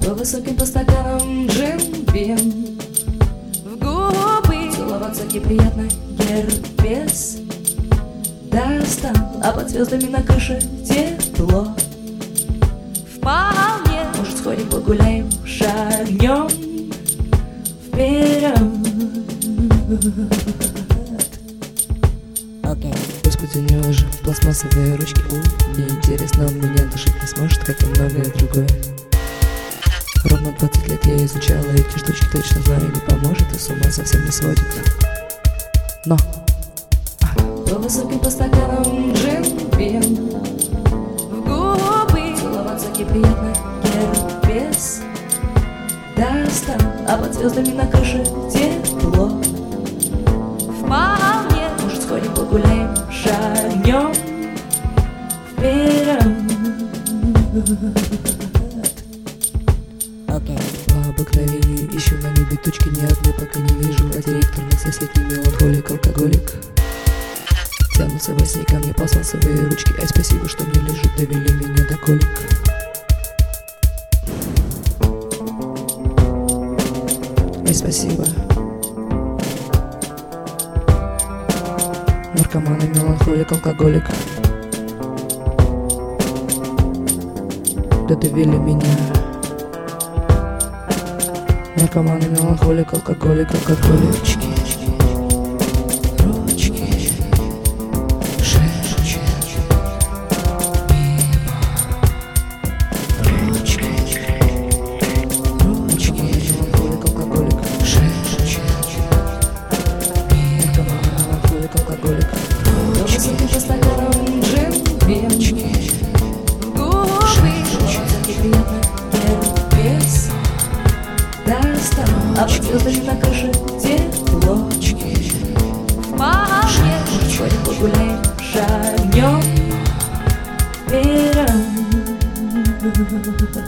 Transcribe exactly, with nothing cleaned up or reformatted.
По высоким по стаканам джин, вин, в губы целоваться неприятно, герпес достал, а под звездами на крыше тепло. вполне. Может, сходим погуляем, шагнем вперед. Окей. Господи, у него же пластмассовые ручки. У, мне интересно, он меня душить не сможет, как и многое другое. Ровно двадцать лет я изучала эти штучки, точно знаю, не поможет и с ума совсем не сводит. Но по высоким по стаканам джин, вин, В губы целоваться неприятно, герпес достал, а под звездами на крыше тепло. вполне. Может, сходим погуляем, шагнем вперед. Окей. По обыкновению ищу на небе тучки, ни одной пока не вижу, а директор на соседний меланхолик, алкоголик. Тянутся во сне ко мне пластмассовые ручки. Ай, спасибо, что не лежит, довели меня до колик. Ай, спасибо. Наркоман и меланхолик, алкоголик. Да довели меня. Наркоман и меланхолик, алкоголик, алкоголички. Ручки шепчет мимо. Ручки, ручки, меланхолик, алкоголик, шепчет мимо. Наркоман, меланхолик, алкоголик. Ручки по стаканам джин, вин, В губы целоваться неприятно, герпес достал, а под звездами на крыше тепло. вполне. Сходим погуляем, шагнем вперед.